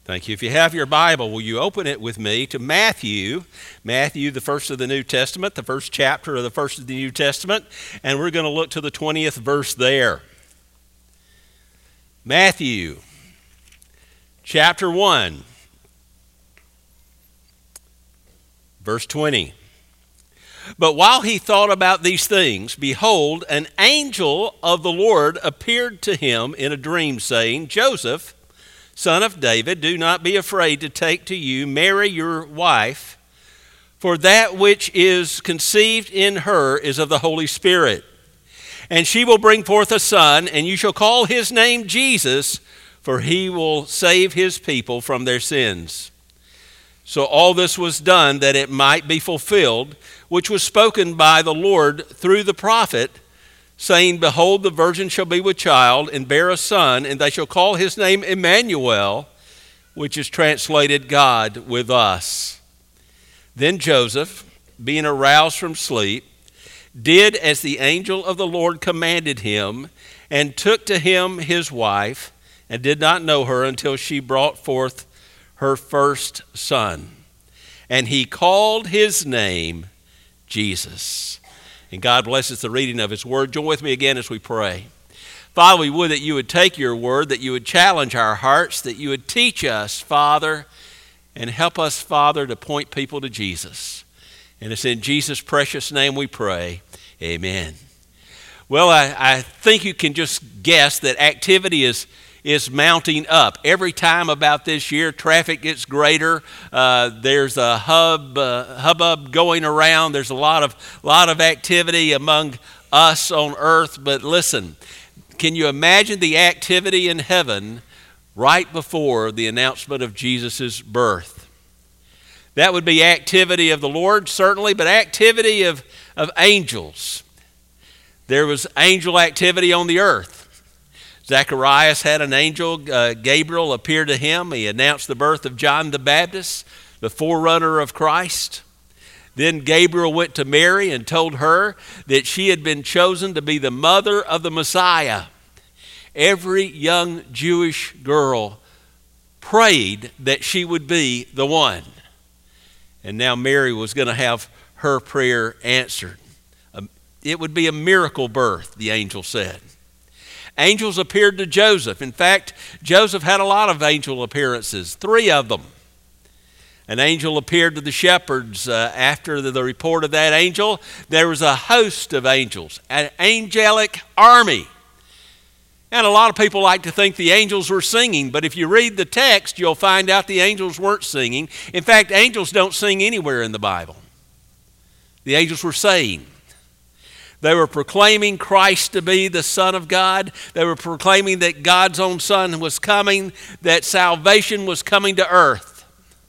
Thank you. If you have your Bible, will you open it with me to Matthew? Matthew, the first of the New Testament, the first chapter of the first of the New Testament, and we're going to look to the 20th verse there. Matthew, chapter 1, verse 20. But while he thought about these things, behold, an angel of the Lord appeared to him in a dream, saying, Joseph, son of David, do not be afraid to take to you Mary your wife, for that which is conceived in her is of the Holy Spirit. And she will bring forth a son, and you shall call his name Jesus, for he will save his people from their sins. So all this was done that it might be fulfilled, which was spoken by the Lord through the prophet, saying, Behold, the virgin shall be with child, and bear a son, and they shall call his name Emmanuel, which is translated God with us. Then Joseph, being aroused from sleep, did as the angel of the Lord commanded him, and took to him his wife, and did not know her until she brought forth her first son. And he called his name Jesus. And God blesses the reading of his word. Join with me again as we pray. Father, we would that you would take your word, that you would challenge our hearts, that you would teach us, Father, and help us, Father, to point people to Jesus. And it's in Jesus' precious name we pray. Amen. Well, I think you can just guess that activity is mounting up. Every time about this year, traffic gets greater. There's a hubbub going around. There's a lot of activity among us on earth. But listen, can you imagine the activity in heaven right before the announcement of Jesus' birth? That would be activity of the Lord, certainly, but activity of angels. There was angel activity on the earth. Zacharias had an angel, Gabriel, appear to him. He announced the birth of John the Baptist, the forerunner of Christ. Then Gabriel went to Mary and told her that she had been chosen to be the mother of the Messiah. Every young Jewish girl prayed that she would be the one. And now Mary was going to have her prayer answered. It would be a miracle birth, the angel said. Angels appeared to Joseph. In fact, Joseph had a lot of angel appearances, 3 of them. An angel appeared to the shepherds. After the report of that angel, there was a host of angels, an angelic army. And a lot of people like to think the angels were singing, but if you read the text, you'll find out the angels weren't singing. In fact, angels don't sing anywhere in the Bible. The angels were saying. They were proclaiming Christ to be the Son of God. They were proclaiming that God's own Son was coming, that salvation was coming to earth.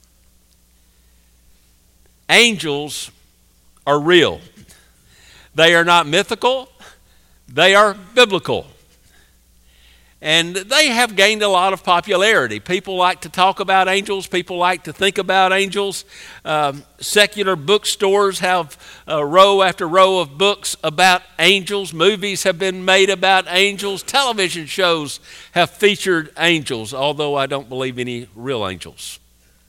Angels are real. They are not mythical. They are biblical. And they have gained a lot of popularity. People like to talk about angels. People like to think about angels. Secular bookstores have row after row of books about angels. Movies have been made about angels. Television shows have featured angels, although I don't believe any real angels.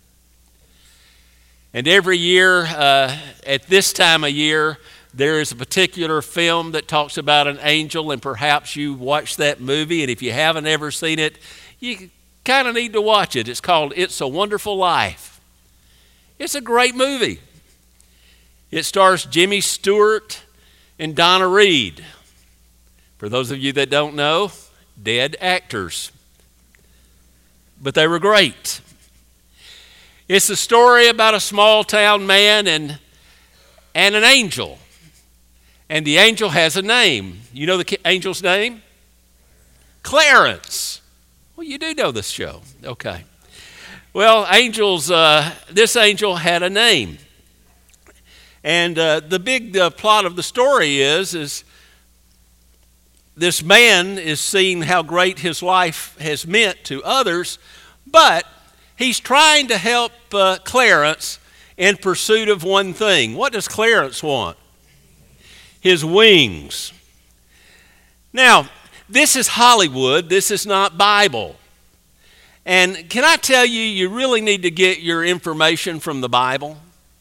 And every year, at this time of year, there is a particular film that talks about an angel, and perhaps you watched that movie, and if you haven't ever seen it, you kind of need to watch it. It's called It's a Wonderful Life. It's a great movie. It stars Jimmy Stewart and Donna Reed. For those of you that don't know, dead actors. But they were great. It's a story about a small town man and an angel. And the angel has a name. You know the angel's name? Clarence. Well, you do know this show. Okay. Well, angels, this angel had a name. And the big plot of the story is this man is seeing how great his life has meant to others, but he's trying to help Clarence in pursuit of one thing. What does Clarence want? His wings. Now, this is Hollywood. This is not Bible. And can I tell you, you really need to get your information from the Bible?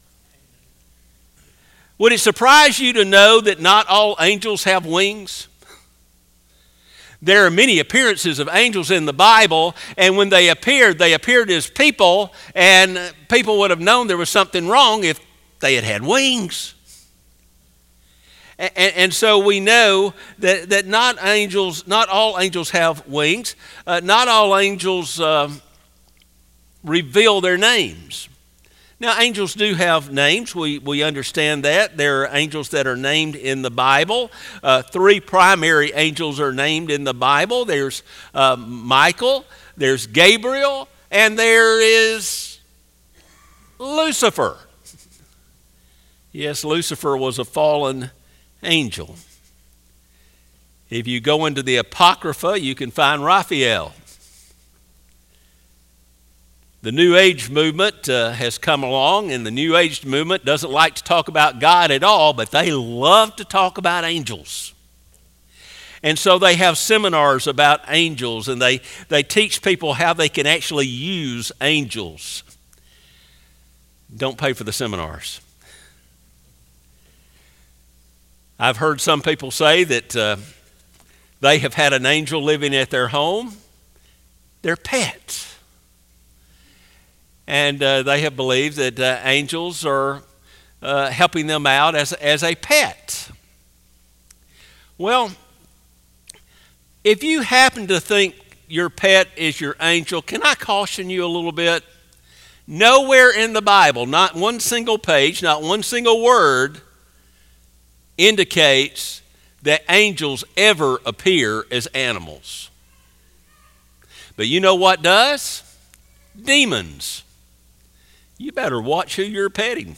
Would it surprise you to know that not all angels have wings? There are many appearances of angels in the Bible, and when they appeared as people, and people would have known there was something wrong if they had had wings. And so we know that not all angels have wings. Not all angels reveal their names. Now, angels do have names. We understand that. There are angels that are named in the Bible. Three primary angels are named in the Bible. There's Michael, there's Gabriel, and there is Lucifer. Yes, Lucifer was a fallen angel. If you go into the Apocrypha, you can find Raphael. The New Age movement has come along, and the New Age movement doesn't like to talk about God at all, but they love to talk about angels. And so they have seminars about angels, and they teach people how they can actually use angels. Don't pay for the seminars. I've heard some people say that they have had an angel living at their home, their pet. And they have believed that angels are helping them out as a pet. Well, if you happen to think your pet is your angel, can I caution you a little bit? Nowhere in the Bible, not one single page, not one single word indicates that angels ever appear as animals. But you know what does? Demons. You better watch who you're petting.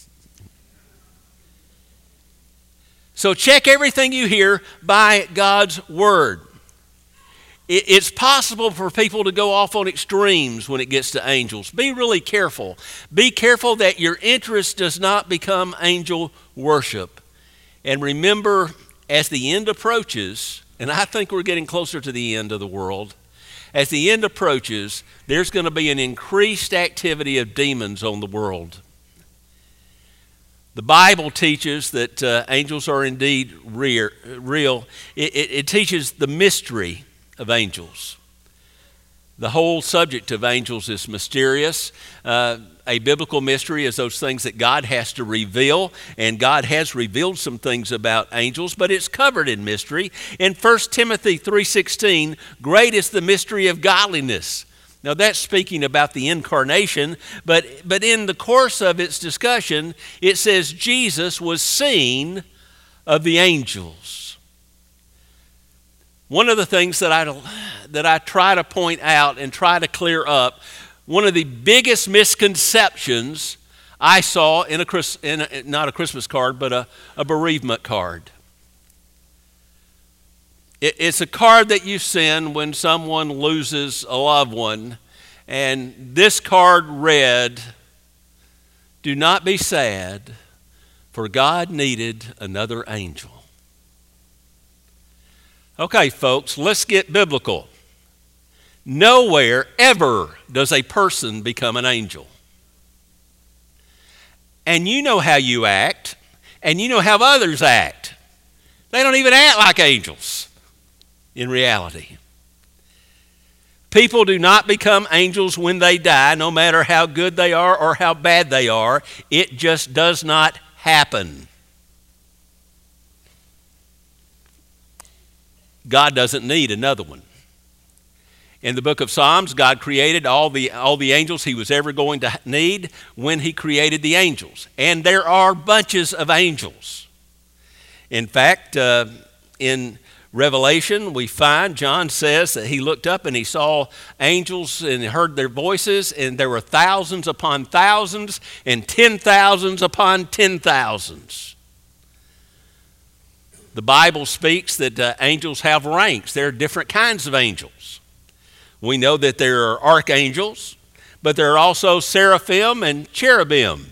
So check everything you hear by God's word. It's possible for people to go off on extremes when it gets to angels. Be really careful. Be careful that your interest does not become angel worship. And remember, as the end approaches, and I think we're getting closer to the end of the world, as the end approaches, there's going to be an increased activity of demons on the world. The Bible teaches that angels are indeed real. It teaches the mystery of angels. The whole subject of angels is mysterious. A biblical mystery is those things that God has to reveal, and God has revealed some things about angels, but it's covered in mystery. In 1 Timothy 3:16, great is the mystery of godliness. Now that's speaking about the incarnation, but in the course of its discussion, it says Jesus was seen of the angels. One of the things that I try to point out and try to clear up, one of the biggest misconceptions I saw in not a Christmas card, but a bereavement card. It's a card that you send when someone loses a loved one, and this card read, "Do not be sad, for God needed another angel." Okay, folks, let's get biblical. Nowhere ever does a person become an angel. And you know how you act, and you know how others act. They don't even act like angels in reality. People do not become angels when they die, no matter how good they are or how bad they are. It just does not happen. God doesn't need another one. In the book of Psalms, God created all the angels he was ever going to need when he created the angels. And there are bunches of angels. In fact, in Revelation, we find, John says that he looked up and he saw angels and heard their voices, and there were thousands upon thousands and 10,000s upon 10,000s. The Bible speaks that angels have ranks. There are different kinds of angels. We know that there are archangels, but there are also seraphim and cherubim.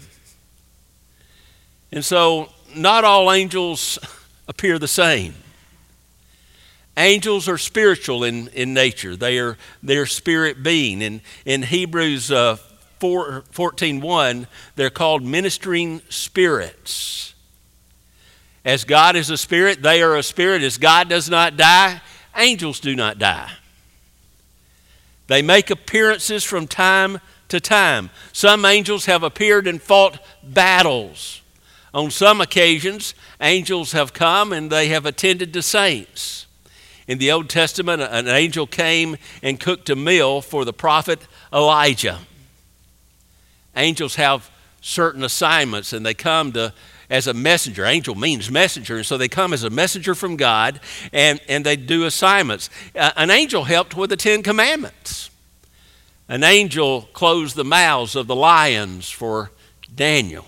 And so not all angels appear the same. Angels are spiritual in nature. They're spirit being. In Hebrews 14:1, they're called ministering spirits. As God is a spirit, they are a spirit. As God does not die, angels do not die. They make appearances from time to time. Some angels have appeared and fought battles. On some occasions, angels have come and they have attended to saints. In the Old Testament, an angel came and cooked a meal for the prophet Elijah. Angels have certain assignments, and they come as a messenger. Angel means messenger, and so they come as a messenger from God, and they do assignments. An angel helped with the 10 Commandments. An angel closed the mouths of the lions for Daniel.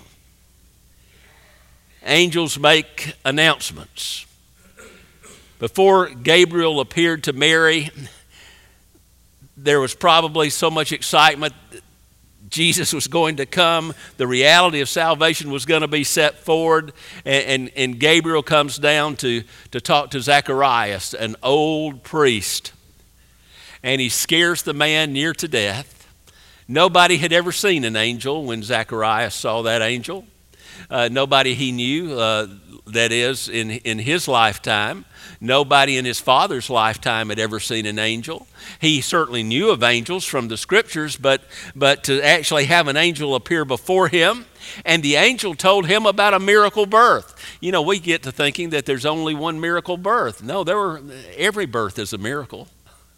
Angels make announcements. Before Gabriel appeared to Mary, there was probably so much excitement that Jesus was going to come. The reality of salvation was going to be set forward. And Gabriel comes down to talk to Zacharias, an old priest. And he scares the man near to death. Nobody had ever seen an angel when Zacharias saw that angel. Nobody he knew, that is, in his lifetime. Nobody in his father's lifetime had ever seen an angel. He certainly knew of angels from the scriptures, but to actually have an angel appear before him, and the angel told him about a miracle birth. You know, we get to thinking that there's only one miracle birth. No, every birth is a miracle.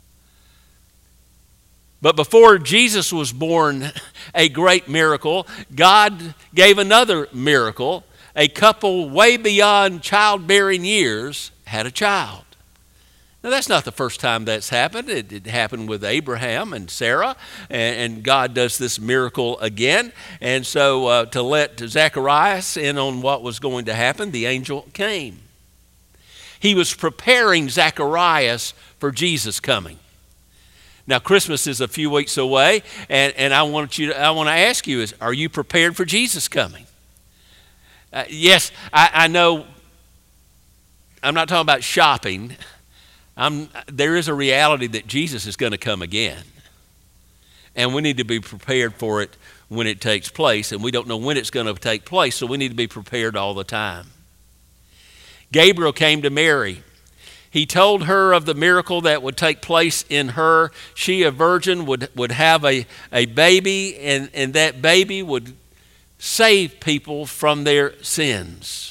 But before Jesus was born, a great miracle, God gave another miracle. A couple way beyond childbearing years had a child. Now, that's not the first time that's happened. It happened with Abraham and Sarah, and God does this miracle again. And so to let Zacharias in on what was going to happen, the angel came. He was preparing Zacharias for Jesus coming. Now, Christmas is a few weeks away, and I want to ask you, are you prepared for Jesus coming? Yes, I know I'm not talking about shopping. There is a reality that Jesus is going to come again. And we need to be prepared for it when it takes place. And we don't know when it's going to take place, so we need to be prepared all the time. Gabriel came to Mary. He told her of the miracle that would take place in her. She, a virgin, would have a baby, and that baby would save people from their sins.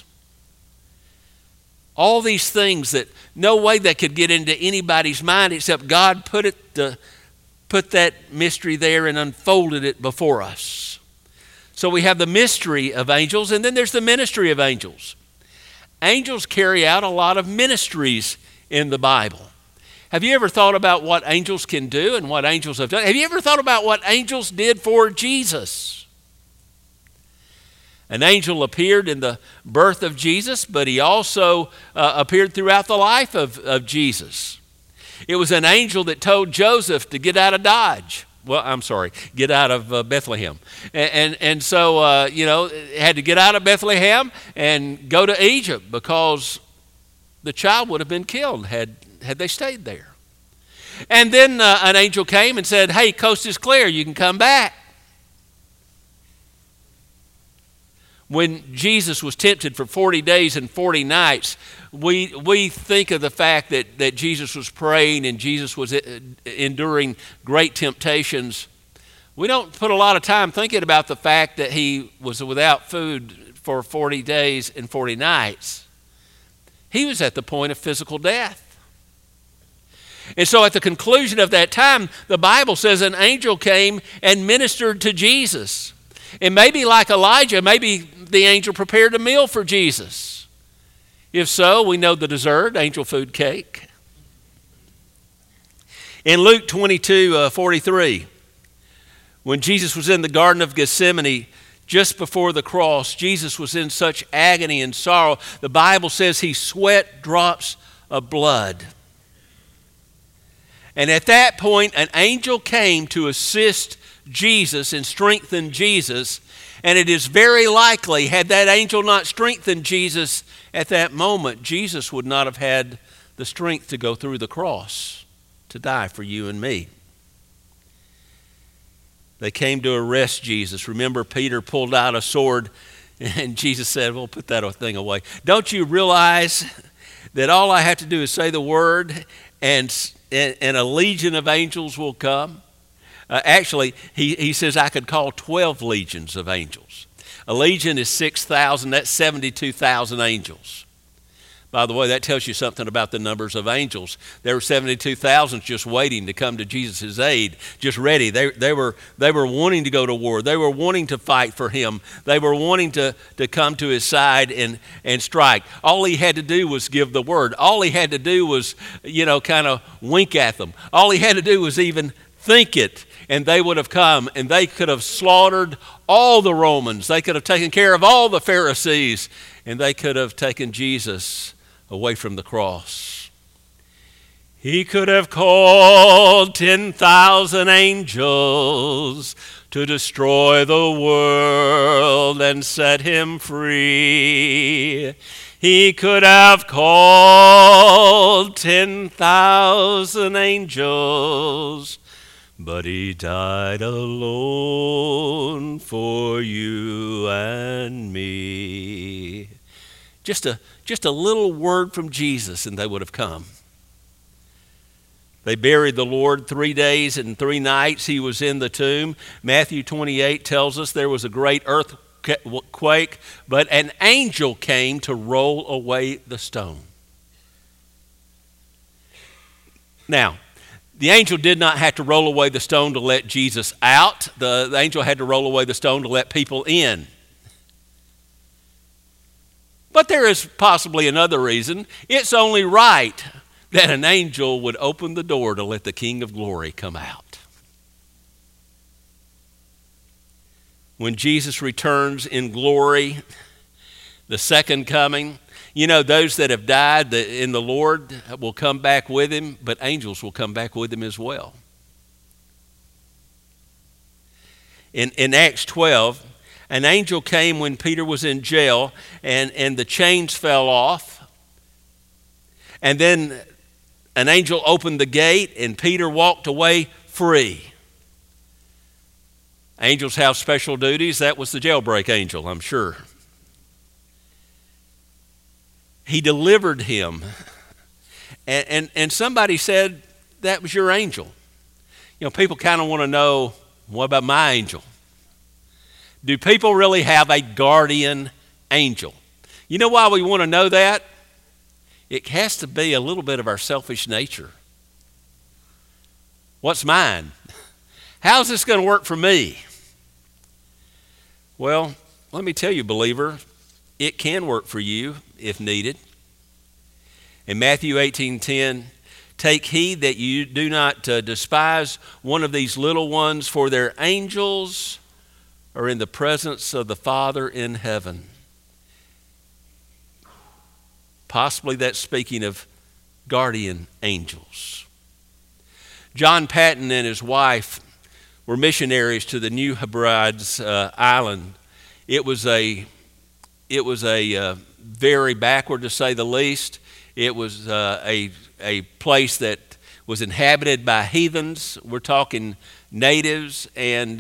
All these things that no way that could get into anybody's mind except God put that mystery there and unfolded it before us. So we have the mystery of angels, and then there's the ministry of angels. Angels carry out a lot of ministries in the Bible. Have you ever thought about what angels can do and what angels have done? Have you ever thought about what angels did for Jesus? An angel appeared in the birth of Jesus, but he also appeared throughout the life of Jesus. It was an angel that told Joseph to get out of Dodge. Well, I'm sorry, get out of Bethlehem. And so, had to get out of Bethlehem and go to Egypt because the child would have been killed had they stayed there. And then an angel came and said, hey, coast is clear, you can come back. When Jesus was tempted for 40 days and 40 nights, we think of the fact that Jesus was praying and Jesus was enduring great temptations. We don't put a lot of time thinking about the fact that he was without food for 40 days and 40 nights. He was at the point of physical death. And so at the conclusion of that time, the Bible says an angel came and ministered to Jesus. And maybe like Elijah, maybe the angel prepared a meal for Jesus. If so, we know the dessert, angel food cake. In Luke 22:43, when Jesus was in the Garden of Gethsemane, just before the cross, Jesus was in such agony and sorrow. The Bible says he sweat drops of blood. And at that point, an angel came to assist Jesus and strengthen Jesus. And it is very likely, had that angel not strengthened Jesus at that moment, Jesus would not have had the strength to go through the cross, to die for you and me. They came to arrest Jesus. Remember, Peter pulled out a sword, and Jesus said, well, put that thing away. Don't you realize that all I have to do is say the word, and a legion of angels will come? Actually, he says I could call 12 legions of angels. A legion is 6,000. That's 72,000 angels. By the way, that tells you something about the numbers of angels. There were 72,000 just waiting to come to Jesus' aid, just ready. They were wanting to go to war. They were wanting to fight for him. They were wanting to come to his side and strike. All he had to do was give the word. All he had to do was, kind of wink at them. All he had to do was even think it, and they would have come, and they could have slaughtered all the Romans. They could have taken care of all the Pharisees, and they could have taken Jesus away from the cross. He could have called 10,000 angels to destroy the world and set him free. He could have called 10,000 angels, but he died alone for you and me. Just a little word from Jesus and they would have come. They buried the Lord 3 days and 3 nights. He was in the tomb. Matthew 28 tells us there was a great earthquake, but an angel came to roll away the stone. Now, the angel did not have to roll away the stone to let Jesus out. The angel had to roll away the stone to let people in. But there is possibly another reason. It's only right that an angel would open the door to let the King of Glory come out. When Jesus returns in glory, the second coming, those that have died in the Lord will come back with him, but angels will come back with him as well. In Acts 12, an angel came when Peter was in jail, and the chains fell off. And then an angel opened the gate, and Peter walked away free. Angels have special duties. That was the jailbreak angel, I'm sure. He delivered him. And somebody said, that was your angel. People kind of want to know, what about my angel? Do people really have a guardian angel? You know why we want to know that? It has to be a little bit of our selfish nature. What's mine? How's this going to work for me? Well, let me tell you, believer, it can work for you if needed. In Matthew 18:10, take heed that you do not despise one of these little ones, for their angels are in the presence of the Father in heaven. Possibly that's speaking of guardian angels. John Patton and his wife were missionaries to the New Hebrides island. It was a very backward, to say the least. It was a place that was inhabited by heathens. We're talking natives, and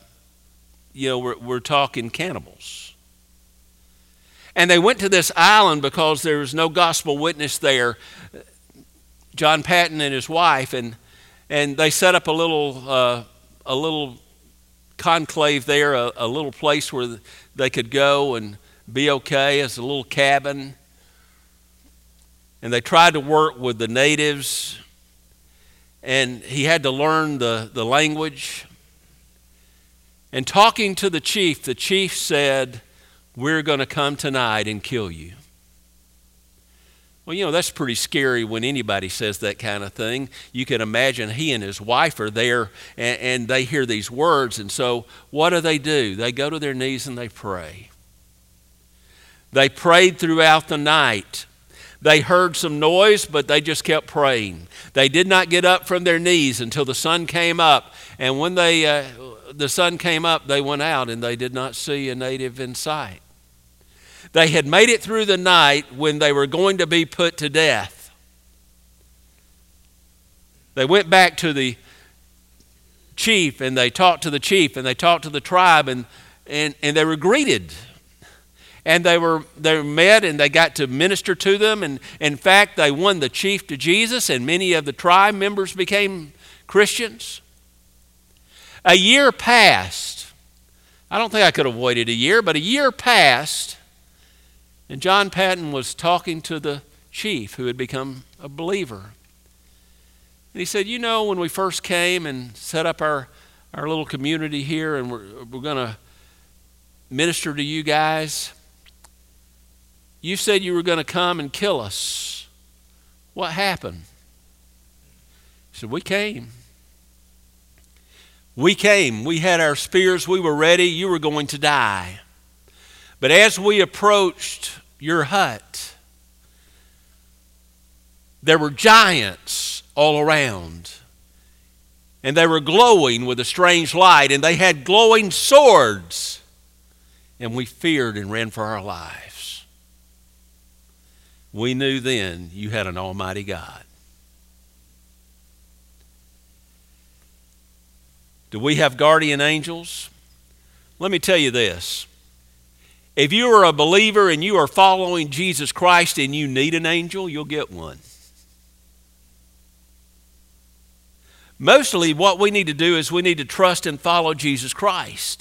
we're talking cannibals. And they went to this island because there was no gospel witness there. John Patton and his wife, and they set up a little conclave there, a little place where they could go and be okay, as a little cabin. And they tried to work with the natives, and he had to learn the language. And talking to the chief said, "We're going to come tonight and kill you." Well, that's pretty scary when anybody says that kind of thing. You can imagine he and his wife are there, and they hear these words. And so what do? They go to their knees and they pray. They prayed throughout the night. They heard some noise, but they just kept praying. They did not get up from their knees until the sun came up. And when the sun came up, they went out and they did not see a native in sight. They had made it through the night when they were going to be put to death. They went back to the chief, and they talked to the chief, and they talked to the tribe, and they were greeted. And they were met, and they got to minister to them. And in fact, they won the chief to Jesus, and many of the tribe members became Christians. A year passed. I don't think I could have waited a year, but a year passed, and John Patton was talking to the chief who had become a believer. And he said, you know, when we first came and set up our little community here, and we're going to minister to you guys, you said you were going to come and kill us. What happened? He said, we came. We came. We had our spears. We were ready. You were going to die. But as we approached your hut, there were giants all around. And they were glowing with a strange light. And they had glowing swords. And we feared and ran for our lives. We knew then you had an almighty God. Do we have guardian angels? Let me tell you this. If you are a believer and you are following Jesus Christ and you need an angel, you'll get one. Mostly what we need to do is we need to trust and follow Jesus Christ.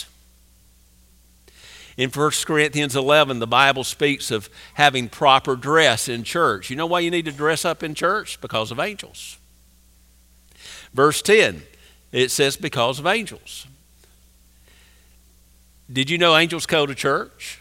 In 1 Corinthians 11, the Bible speaks of having proper dress in church. You know why you need to dress up in church? Because of angels. Verse 10, it says because of angels. Did you know angels go to church?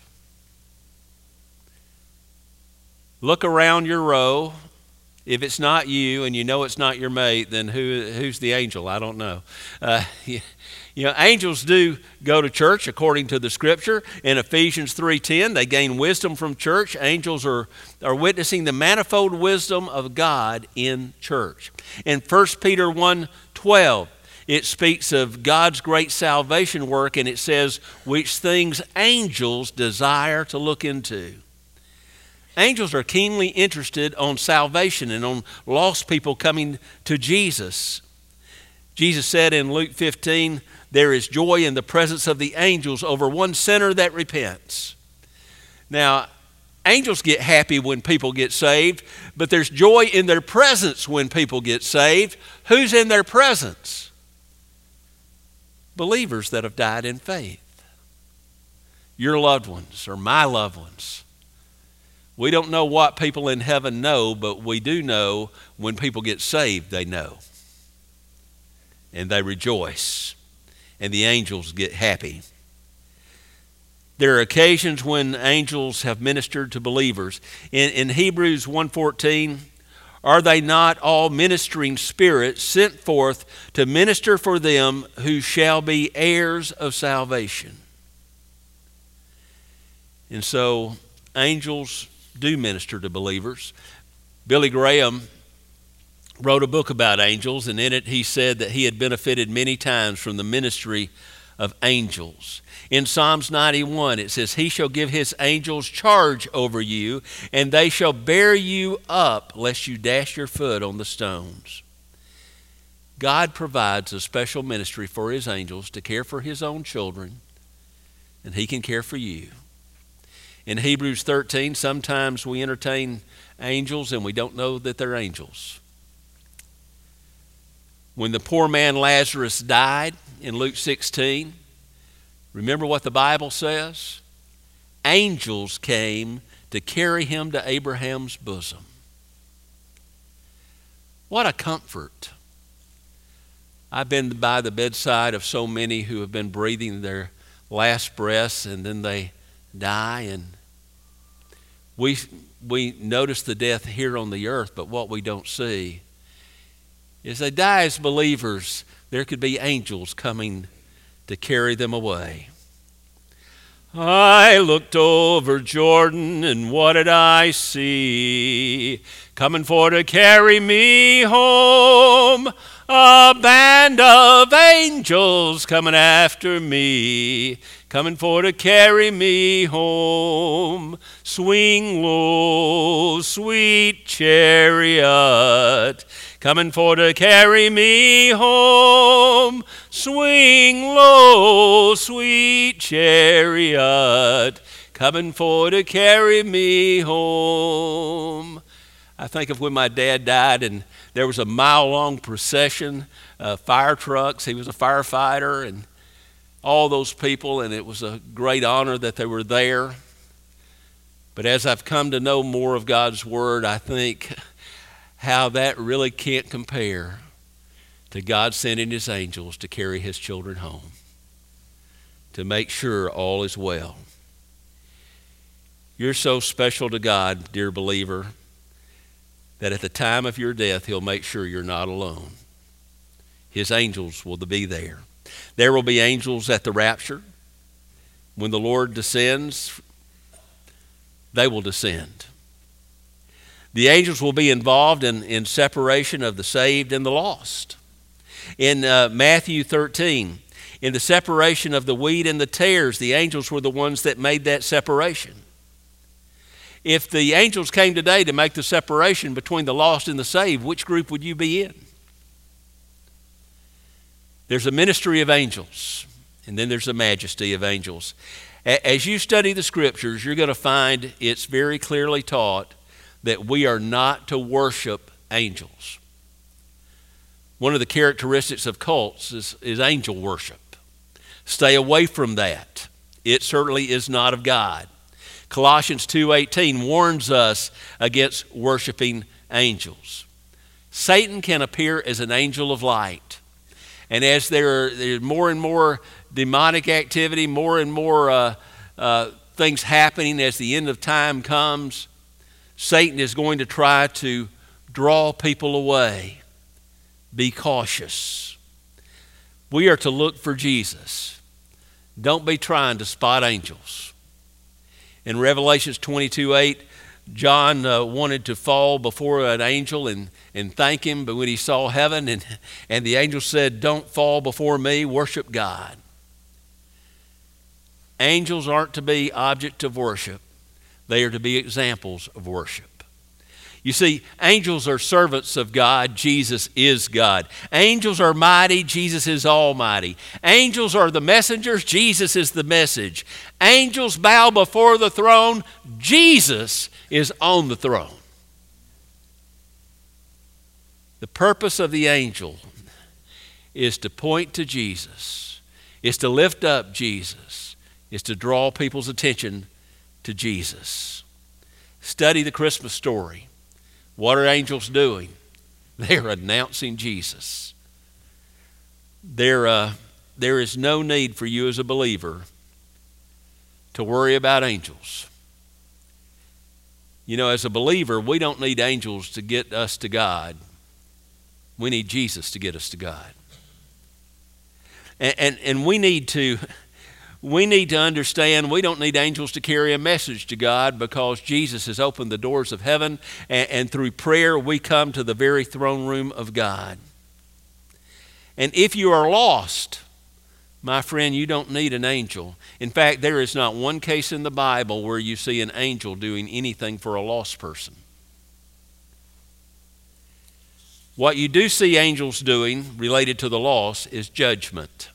Look around your row. If it's not you and you know it's not your mate, then who's the angel? I don't know. You know, angels do go to church according to the Scripture. In Ephesians 3:10, they gain wisdom from church. Angels are witnessing the manifold wisdom of God in church. In 1 Peter 1:12, it speaks of God's great salvation work, and it says, which things angels desire to look into. Angels are keenly interested on salvation and on lost people coming to Jesus. Jesus said in Luke 15, there is joy in the presence of the angels over one sinner that repents. Now, angels get happy when people get saved, but there's joy in their presence when people get saved. Who's in their presence? Believers that have died in faith. Your loved ones or my loved ones. We don't know what people in heaven know, but we do know when people get saved, they know. And they rejoice. And the angels get happy. There are occasions when angels have ministered to believers. In Hebrews 1:14, are they not all ministering spirits sent forth to minister for them who shall be heirs of salvation? And so angels do minister to believers. Billy Graham wrote a book about angels, and in it he said that he had benefited many times from the ministry of angels. In Psalms 91, it says, he shall give his angels charge over you, and they shall bear you up, lest you dash your foot on the stones. God provides a special ministry for his angels to care for his own children, and he can care for you. In Hebrews 13, sometimes we entertain angels and we don't know that they're angels. When the poor man Lazarus died in Luke 16, remember what the Bible says? Angels came to carry him to Abraham's bosom. What a comfort. I've been by the bedside of so many who have been breathing their last breaths and then they die, and we notice the death here on the earth, but what we don't see is they die as believers. There could be angels coming to carry them away. I looked over Jordan, and what did I see? coming for to carry me home. A band of angels coming after me, coming for to carry me home. Swing low, sweet chariot, coming for to carry me home. Swing low, sweet chariot, coming for to carry me home. I think of when my dad died and there was a mile-long procession, fire trucks. He was a firefighter, and all those people, and it was a great honor that they were there. But as I've come to know more of God's Word, I think how that really can't compare to God sending His angels to carry His children home, to make sure all is well. You're so special to God, dear believer, that at the time of your death, He'll make sure you're not alone. His angels will be there. There will be angels at the rapture. When the Lord descends, they will descend. The angels will be involved in separation of the saved and the lost. In Matthew 13, in the separation of the wheat and the tares, the angels were the ones that made that separation. If the angels came today to make the separation between the lost and the saved, which group would you be in? There's a ministry of angels, and then there's a majesty of angels. As you study the Scriptures, you're going to find it's very clearly taught that we are not to worship angels. One of the characteristics of cults is angel worship. Stay away from that. It certainly is not of God. Colossians 2:18 warns us against worshiping angels. Satan can appear as an angel of light. And as there's more and more demonic activity, more and more things happening as the end of time comes, Satan is going to try to draw people away. Be cautious. We are to look for Jesus. Don't be trying to spot angels. In Revelations 22:8, John wanted to fall before an angel and thank him, but when he saw heaven and the angel said, "Don't fall before me, worship God." Angels aren't to be object of worship. They are to be examples of worship. You see, angels are servants of God. Jesus is God. Angels are mighty. Jesus is almighty. Angels are the messengers. Jesus is the message. Angels bow before the throne. Jesus is on the throne. The purpose of the angel is to point to Jesus, is to lift up Jesus, is to draw people's attention to Jesus. Study the Christmas story. What are angels doing? They're announcing Jesus. There is no need for you as a believer to worry about angels. You know, as a believer, we don't need angels to get us to God. We need Jesus to get us to God. And we need to understand we don't need angels to carry a message to God, because Jesus has opened the doors of heaven, and through prayer we come to the very throne room of God. And if you are lost, my friend, you don't need an angel. In fact, there is not one case in the Bible where you see an angel doing anything for a lost person. What you do see angels doing related to the lost is judgment.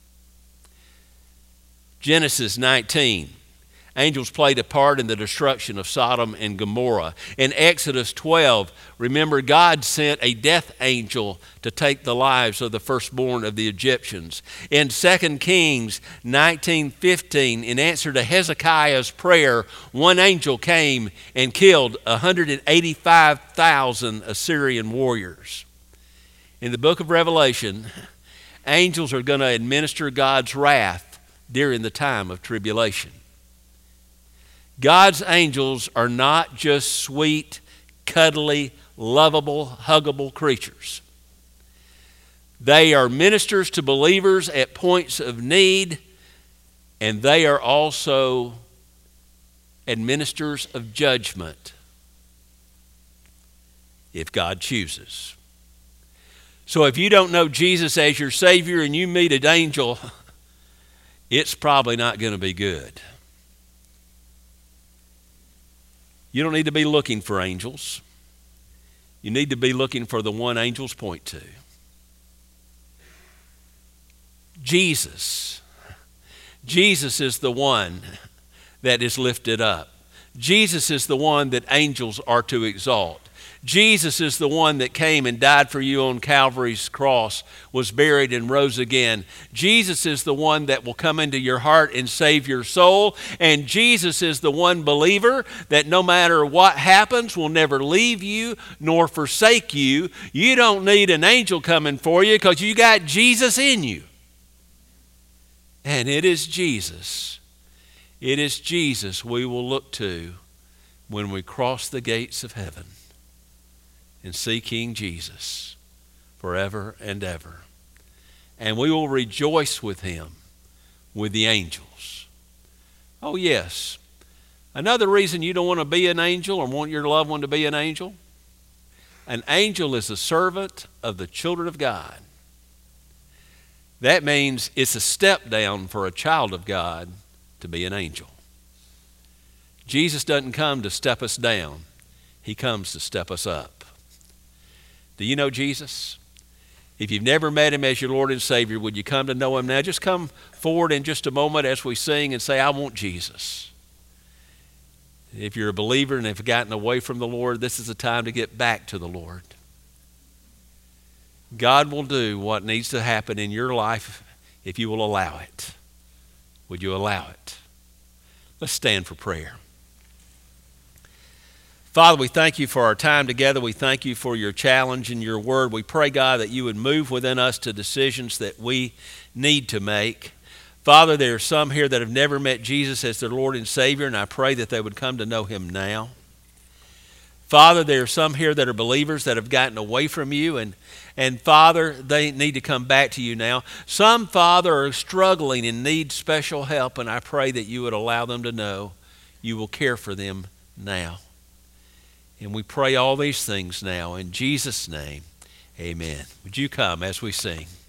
Genesis 19, angels played a part in the destruction of Sodom and Gomorrah. In Exodus 12, remember, God sent a death angel to take the lives of the firstborn of the Egyptians. In 2 Kings 19:15, in answer to Hezekiah's prayer, one angel came and killed 185,000 Assyrian warriors. In the book of Revelation, angels are going to administer God's wrath during the time of tribulation. God's angels are not just sweet, cuddly, lovable, huggable creatures. They are ministers to believers at points of need, and they are also administrators of judgment. if God chooses. So if you don't know Jesus as your Savior and you meet an angel, it's probably not going to be good. You don't need to be looking for angels. You need to be looking for the one angels point to. Jesus. Jesus is the one that is lifted up. Jesus is the one that angels are to exalt. Jesus is the one that came and died for you on Calvary's cross, was buried and rose again. Jesus is the one that will come into your heart and save your soul. And Jesus is the one believer that no matter what happens will never leave you nor forsake you. You don't need an angel coming for you because you got Jesus in you. And it is Jesus. It is Jesus we will look to when we cross the gates of heaven and see King Jesus forever and ever. And we will rejoice with him, with the angels. Oh yes, another reason you don't want to be an angel or want your loved one to be an angel is a servant of the children of God. That means it's a step down for a child of God to be an angel. Jesus doesn't come to step us down. He comes to step us up. Do you know Jesus? If you've never met him as your Lord and Savior, would you come to know him now? Just come forward in just a moment as we sing and say, I want Jesus. If you're a believer and have gotten away from the Lord, this is the time to get back to the Lord. God will do what needs to happen in your life if you will allow it. Would you allow it? Let's stand for prayer. Father, we thank you for our time together. We thank you for your challenge and your word. We pray, God, that you would move within us to decisions that we need to make. Father, there are some here that have never met Jesus as their Lord and Savior, and I pray that they would come to know him now. Father, there are some here that are believers that have gotten away from you, and Father, they need to come back to you now. Some, Father, are struggling and need special help, and I pray that you would allow them to know you will care for them now. And we pray all these things now in Jesus' name, amen. Would you come as we sing?